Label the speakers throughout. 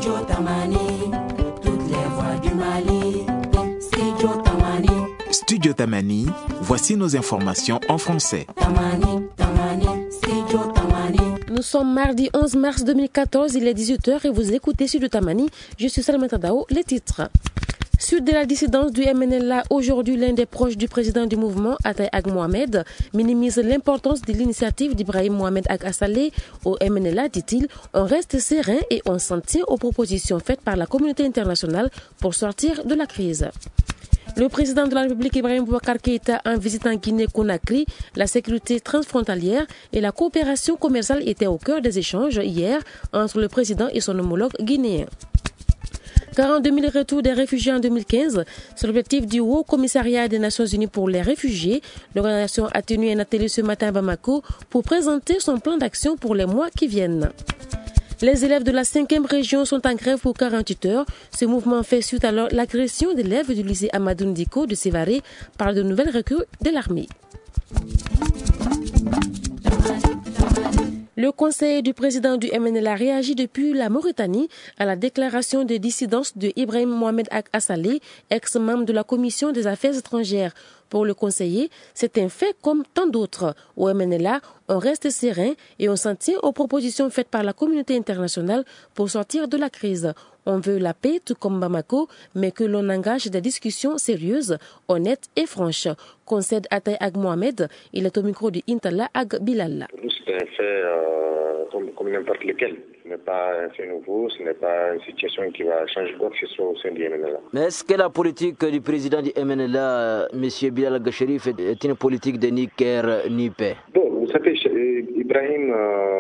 Speaker 1: Studio Tamani, toutes les voix du Mali. Studio Tamani.
Speaker 2: Studio Tamani, voici nos informations en français.
Speaker 1: Tamani, Studio Tamani.
Speaker 3: Nous sommes mardi 11 mars 2014, il est 18h et vous écoutez Studio Tamani. Je suis Salamata Dao, les titres. Suite de la dissidence du MNLA, aujourd'hui l'un des proches du président du mouvement, Atay Ag Mohamed, minimise l'importance de l'initiative d'Ibrahim Mohamed Ag Assalé. Au MNLA, dit-il, on reste serein et on s'en tient aux propositions faites par la communauté internationale pour sortir de la crise. Le président de la République, Ibrahim Boubacar Keïta, en visite en Guinée-Conakry, la sécurité transfrontalière et la coopération commerciale étaient au cœur des échanges hier entre le président et son homologue guinéen. 42 000 retours des réfugiés en 2015, c'est l'objectif du Haut Commissariat des Nations Unies pour les réfugiés. L'organisation a tenu un atelier ce matin à Bamako pour présenter son plan d'action pour les mois qui viennent. Les élèves de la 5e région sont en grève pour 48 heures. Ce mouvement fait suite à l'agression d'élèves du lycée Amadou Ndiko de Sévaré par de nouvelles recrues de l'armée. Le conseiller du président du MNLA réagit depuis la Mauritanie à la déclaration de dissidence de Ibrahim Mohamed Ag Assalé, ex-membre de la Commission des Affaires étrangères. Pour le conseiller, c'est un fait comme tant d'autres. Au MNLA, on reste serein et on s'en tient aux propositions faites par la communauté internationale pour sortir de la crise. On veut la paix tout comme Bamako, mais que l'on engage des discussions sérieuses, honnêtes et franches. Concède Atay Ag Mohamed, il est au micro de Intala Ag Bilal.
Speaker 4: Pour nous, c'est un fait comme n'importe lequel. Ce n'est pas un fait nouveau, ce n'est pas une situation qui va changer quoi que ce soit au sein du MNLA.
Speaker 5: Mais est-ce que la politique du président du MNLA, M. Bilal Gacharif, est une politique de ni guerre ni paix?
Speaker 4: Bon, vous savez, Ibrahim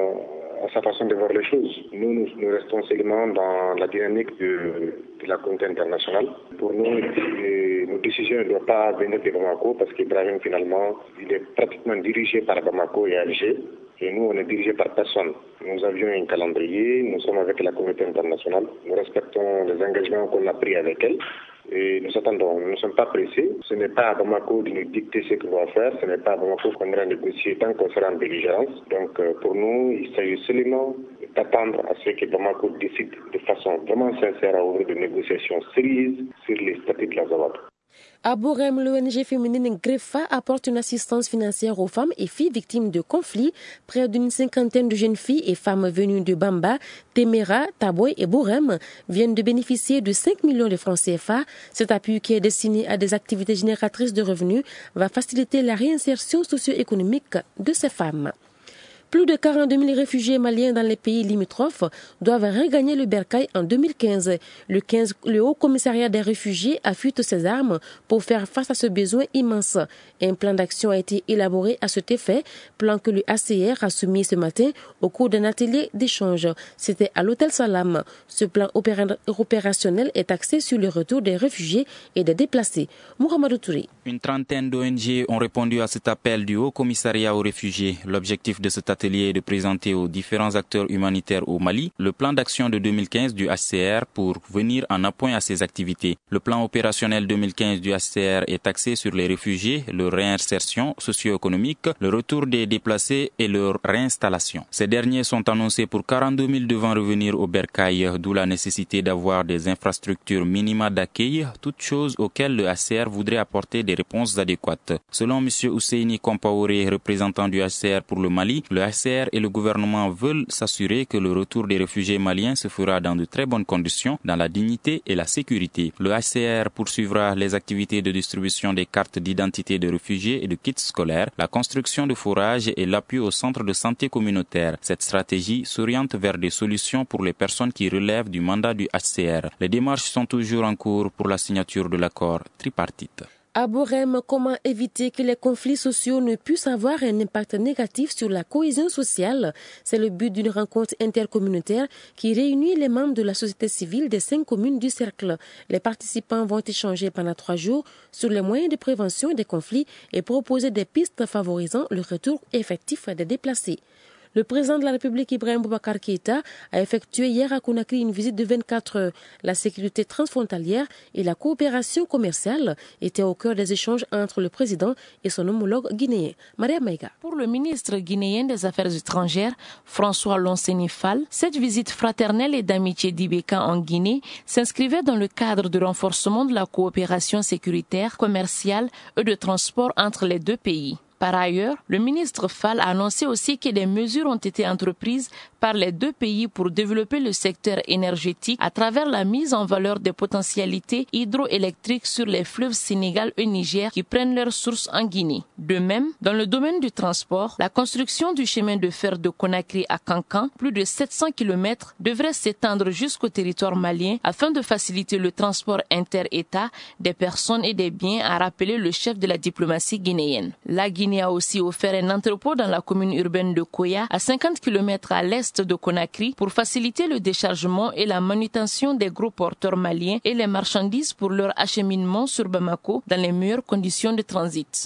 Speaker 4: a sa façon de voir les choses. Nous restons seulement dans la dynamique de la communauté internationale. Pour nous, nos décisions ne doivent pas venir de Bamako parce qu'Ibrahim, finalement, il est pratiquement dirigé par Bamako et Alger. Et nous, on est dirigé par personne. Nous avions un calendrier, nous sommes avec la communauté internationale, nous respectons les engagements qu'on a pris avec elle. Et nous attendons, nous ne sommes pas pressés. Ce n'est pas à Bamako de nous dicter ce qu'on doit faire, ce n'est pas à Bamako qu'on ira négocier tant qu'on sera en belligérance. Donc pour nous, il s'agit seulement d'attendre à ce que Bamako décide de façon vraiment sincère à ouvrir des négociations sérieuses sur les statuts de la Zawad.
Speaker 3: À Bourem, l'ONG féminine Grefa apporte une assistance financière aux femmes et filles victimes de conflits. Près d'une 50aine de jeunes filles et femmes venues de Bamba, Temera, Taboy et Bourem viennent de bénéficier de 5 millions de francs CFA. Cet appui, qui est destiné à des activités génératrices de revenus, va faciliter la réinsertion socio-économique de ces femmes. Plus de 42 000 réfugiés maliens dans les pays limitrophes doivent regagner le Bercail en 2015. Le Haut Commissariat des réfugiés affûte ses armes pour faire face à ce besoin immense. Un plan d'action a été élaboré à cet effet, plan que le HCR a soumis ce matin au cours d'un atelier d'échange. C'était à l'hôtel Salam. Ce plan opérationnel est axé sur le retour des réfugiés et des déplacés. Mohamedou Touré.
Speaker 6: Une trentaine d'ONG ont répondu à cet appel du Haut Commissariat aux réfugiés. L'objectif de cet atelier est de présenter aux différents acteurs humanitaires au Mali le plan d'action de 2015 du HCR pour venir en appoint à ces activités. Le plan opérationnel 2015 du HCR est axé sur les réfugiés, leur réinsertion socio-économique, le retour des déplacés et leur réinstallation. Ces derniers sont annoncés pour 42 000 devant revenir au Bercail, d'où la nécessité d'avoir des infrastructures minimales d'accueil, toutes choses auxquelles le HCR voudrait apporter des réponses adéquates. Selon M. Ousseini Kompaoré, représentant du HCR pour le Mali, le HCR et le gouvernement veulent s'assurer que le retour des réfugiés maliens se fera dans de très bonnes conditions, dans la dignité et la sécurité. Le HCR poursuivra les activités de distribution des cartes d'identité de réfugiés et de kits scolaires, la construction de forages et l'appui aux centres de santé communautaires. Cette stratégie s'oriente vers des solutions pour les personnes qui relèvent du mandat du HCR. Les démarches sont toujours en cours pour la signature de l'accord tripartite.
Speaker 3: À Bourem, comment éviter que les conflits sociaux ne puissent avoir un impact négatif sur la cohésion sociale? C'est le but d'une rencontre intercommunautaire qui réunit les membres de la société civile des 5 communes du cercle. Les participants vont échanger pendant 3 jours sur les moyens de prévention des conflits et proposer des pistes favorisant le retour effectif des déplacés. Le président de la République, Ibrahim Boubacar Keïta, a effectué hier à Conakry une visite de 24 heures. La sécurité transfrontalière et la coopération commerciale étaient au cœur des échanges entre le président et son homologue guinéen. Maria Maïga.
Speaker 7: Pour le ministre guinéen des Affaires étrangères, François Lonseni Fall, cette visite fraternelle et d'amitié d'Ibeka en Guinée s'inscrivait dans le cadre du renforcement de la coopération sécuritaire, commerciale et de transport entre les deux pays. Par ailleurs, le ministre Fall a annoncé aussi que des mesures ont été entreprises par les deux pays pour développer le secteur énergétique à travers la mise en valeur des potentialités hydroélectriques sur les fleuves Sénégal et Niger qui prennent leur source en Guinée. De même, dans le domaine du transport, la construction du chemin de fer de Conakry à Kankan, plus de 700 km, devrait s'étendre jusqu'au territoire malien afin de faciliter le transport inter-État des personnes et des biens, a rappelé le chef de la diplomatie guinéenne. La Guinée a aussi offert un entrepôt dans la commune urbaine de Koya, à 50 km à l'est de Conakry, pour faciliter le déchargement et la manutention des gros porteurs maliens et les marchandises pour leur acheminement sur Bamako dans les meilleures conditions de transit.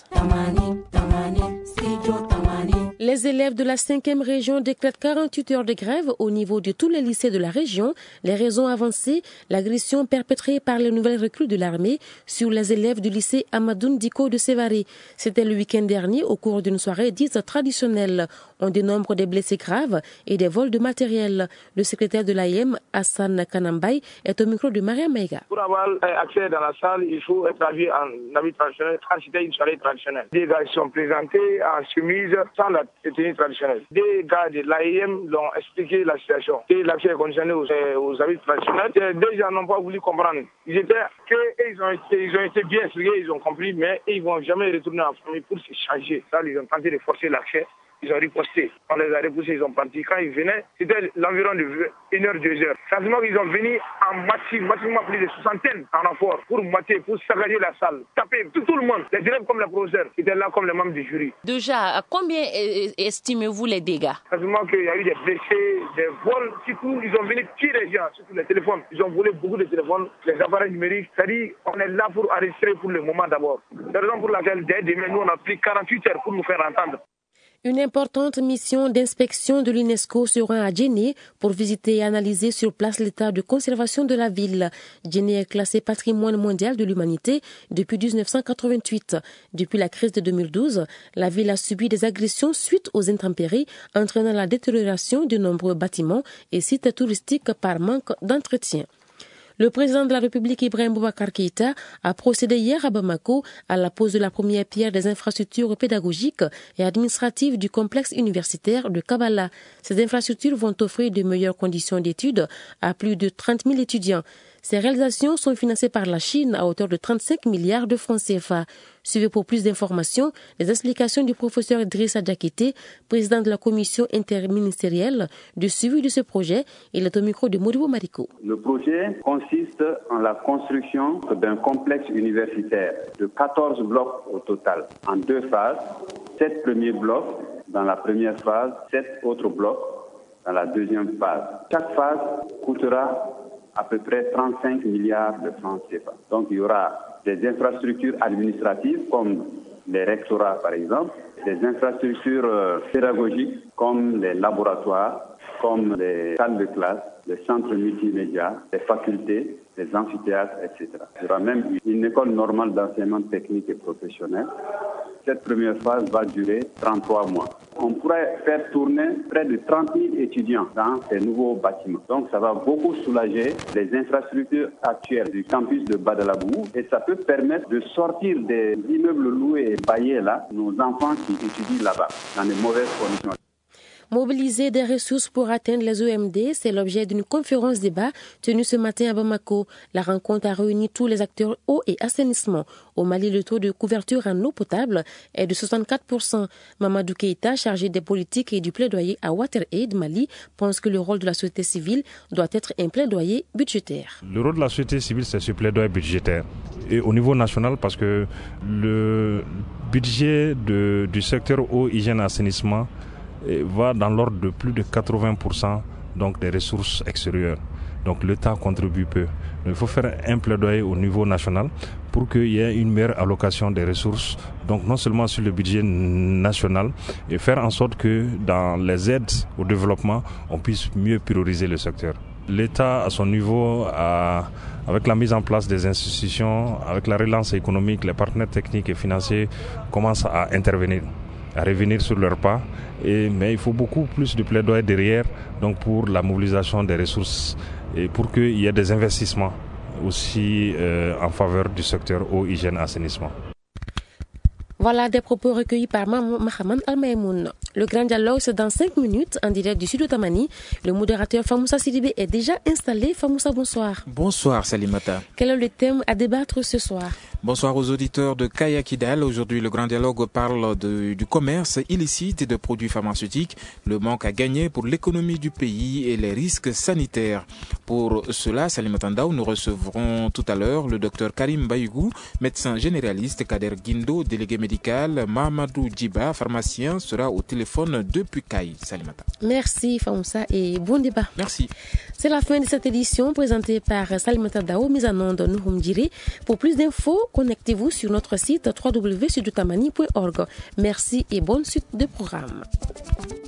Speaker 3: Les élèves de la 5e région décrètent 48 heures de grève au niveau de tous les lycées de la région. Les raisons avancées, l'agression perpétrée par les nouvelles recrues de l'armée sur les élèves du lycée Amadoun Diko de Sévaré. C'était le week-end dernier au cours d'une soirée dite traditionnelle. On dénombre des blessés graves et des vols de matériel. Le secrétaire de l'AIM, Hassan Kanambay, est au micro de Maria Maïga.
Speaker 8: Pour avoir accès dans la salle, il faut être habillé en habit traditionnel, c'était une soirée traditionnelle. Des gars sont présentés en chemise sans la tenue traditionnelle. Des gars de l'AIM l'ont expliqué la situation. Et l'accès est conditionné aux habits traditionnels. Des gens n'ont pas voulu comprendre. Ils ont été bien expliqués, ils ont compris, mais ils ne vont jamais retourner en famille pour se changer. Ça, ils ont tenté de forcer l'accès. Ils ont riposté. On les a repoussés, ils ont parti. Quand ils venaient, c'était l'environ de 1h, 2h. Quasiment qu'ils ont venu en massivement plus de 60 en renfort pour mater, pour saccager la salle, taper tout le monde. Les élèves comme les professeurs, ils étaient là comme les membres du jury.
Speaker 7: Déjà, combien estimez-vous les dégâts?
Speaker 8: Quasiment qu'il y a eu des blessés, des vols. Surtout, ils ont venu tirer les gens, surtout les téléphones. Ils ont volé beaucoup de téléphones, les appareils numériques. C'est-à-dire, on est là pour arrêter pour le moment d'abord. C'est la raison pour laquelle, dès demain, nous, on a pris 48 heures pour nous faire entendre.
Speaker 3: Une importante mission d'inspection de l'UNESCO se rend à Djenné pour visiter et analyser sur place l'état de conservation de la ville. Djenné est classé patrimoine mondial de l'humanité depuis 1988. Depuis la crise de 2012, la ville a subi des agressions suite aux intempéries, entraînant la détérioration de nombreux bâtiments et sites touristiques par manque d'entretien. Le président de la République, Ibrahim Boubacar Keïta, a procédé hier à Bamako à la pose de la première pierre des infrastructures pédagogiques et administratives du complexe universitaire de Kabbalah. Ces infrastructures vont offrir de meilleures conditions d'études à plus de 30 000 étudiants. Ces réalisations sont financées par la Chine à hauteur de 35 milliards de francs CFA. Suivez pour plus d'informations les explications du professeur Idrissa Diakité, président de la commission interministérielle de suivi de ce projet. Il est au micro de Modibo Mariko.
Speaker 9: Le projet consiste en la construction d'un complexe universitaire de 14 blocs au total, en 2 phases. 7 premiers blocs dans la première phase, 7 autres blocs dans la deuxième phase. Chaque phase coûtera à peu près 35 milliards de francs CFA. Donc il y aura des infrastructures administratives comme les rectorats par exemple, des infrastructures pédagogiques comme les laboratoires, comme les salles de classe, les centres multimédia, les facultés, les amphithéâtres, etc. Il y aura même une école normale d'enseignement technique et professionnel. Cette première phase va durer 33 mois. On pourrait faire tourner près de 30 000 étudiants dans ces nouveaux bâtiments. Donc ça va beaucoup soulager les infrastructures actuelles du campus de Badalabou et ça peut permettre de sortir des immeubles loués et baillés là, nos enfants qui étudient là-bas dans de mauvaises conditions.
Speaker 3: Mobiliser des ressources pour atteindre les OMD, c'est l'objet d'une conférence débat tenue ce matin à Bamako. La rencontre a réuni tous les acteurs eau et assainissement. Au Mali, le taux de couverture en eau potable est de 64%. Mamadou Keïta, chargé des politiques et du plaidoyer à WaterAid Mali, pense que le rôle de la société civile doit être un plaidoyer budgétaire.
Speaker 10: Le rôle de la société civile, c'est ce plaidoyer budgétaire. Et au niveau national, parce que le budget du secteur eau, hygiène et assainissement va dans l'ordre de plus de 80% donc des ressources extérieures. Donc l'État contribue peu. Il faut faire un plaidoyer au niveau national pour qu'il y ait une meilleure allocation des ressources, donc non seulement sur le budget national, et faire en sorte que dans les aides au développement, on puisse mieux prioriser le secteur. L'État, à son niveau, avec la mise en place des institutions, avec la relance économique, les partenaires techniques et financiers commencent à intervenir, à revenir sur leurs pas. Mais il faut beaucoup plus de plaidoyer derrière, donc pour la mobilisation des ressources et pour qu'il y ait des investissements aussi en faveur du secteur eau, hygiène, assainissement.
Speaker 3: Voilà des propos recueillis par Mahaman Al-Maïmoun. Le grand dialogue, c'est dans 5 minutes en direct du sud de Tamani. Le modérateur Famoussa Sidibé est déjà installé. Famoussa, bonsoir.
Speaker 2: Bonsoir Salimata.
Speaker 3: Quel est le thème à débattre ce soir?
Speaker 2: Bonsoir aux auditeurs de Kaya Kidal. Aujourd'hui, le grand dialogue parle du commerce illicite et de produits pharmaceutiques, le manque à gagner pour l'économie du pays et les risques sanitaires. Pour cela, Salimata Ndao, nous recevrons tout à l'heure le docteur Karim Bayougou, médecin généraliste, Kader Guindo, délégué médical, Mahamadou Djiba, pharmacien, sera au téléphone depuis Kay. Salimata.
Speaker 3: Merci Famoussa et bon débat.
Speaker 2: Merci.
Speaker 3: C'est la fin de cette édition présentée par Salimata Ndao, mise en onde Nouroum Djiri. Pour plus d'infos, connectez-vous sur notre site www.sudoutamani.org. Merci et bonne suite de programme.